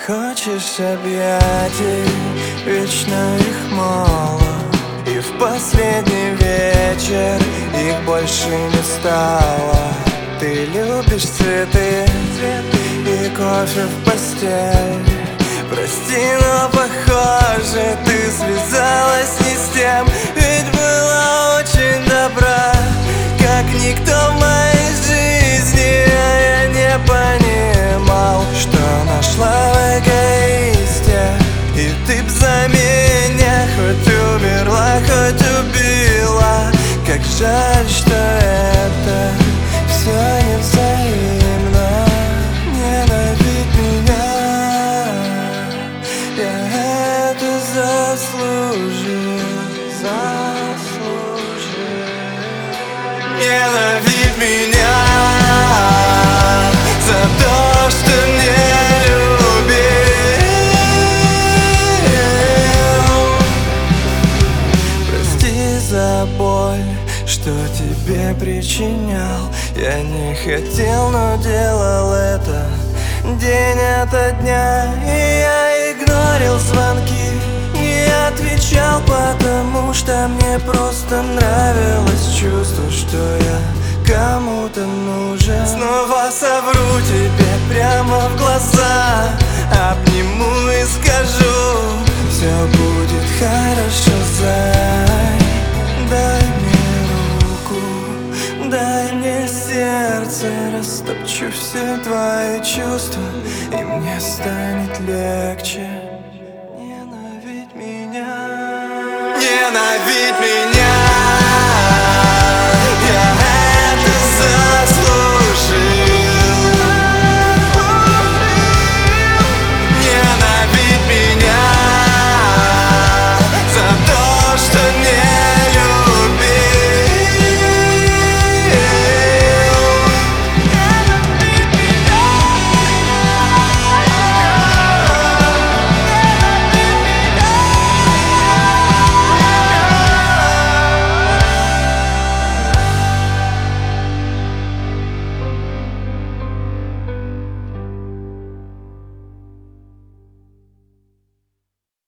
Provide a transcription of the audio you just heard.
хочешь объятий, вечно их мало. И в последний вечер их больше не стало. Ты любишь цветы и кофе в постель. Прости, но похоже, ты связалась не с тем. Ведь была очень добра, как никто в моей жизни. А я не понимал, что нашла в эгоисте. И ты б за меня хоть умерла, хоть убила. Как жаль, что это все не взаимно. Ненавидь меня, я это заслужил. Ненавидь меня за то, что не любил. Прости за боль, что тебе причинял. Я не хотел, но делал это день ото дня. И я игнорил звонки, не отвечал, потому что мне просто нравилось чувство, что я кому-то нужен. Снова совру тебе прямо в глаза, обниму и скажу: все будет хорошо, зай. Дай мне руку, дай мне сердце, растопчу все твои чувства, и мне станет легче. Ненавидь меня.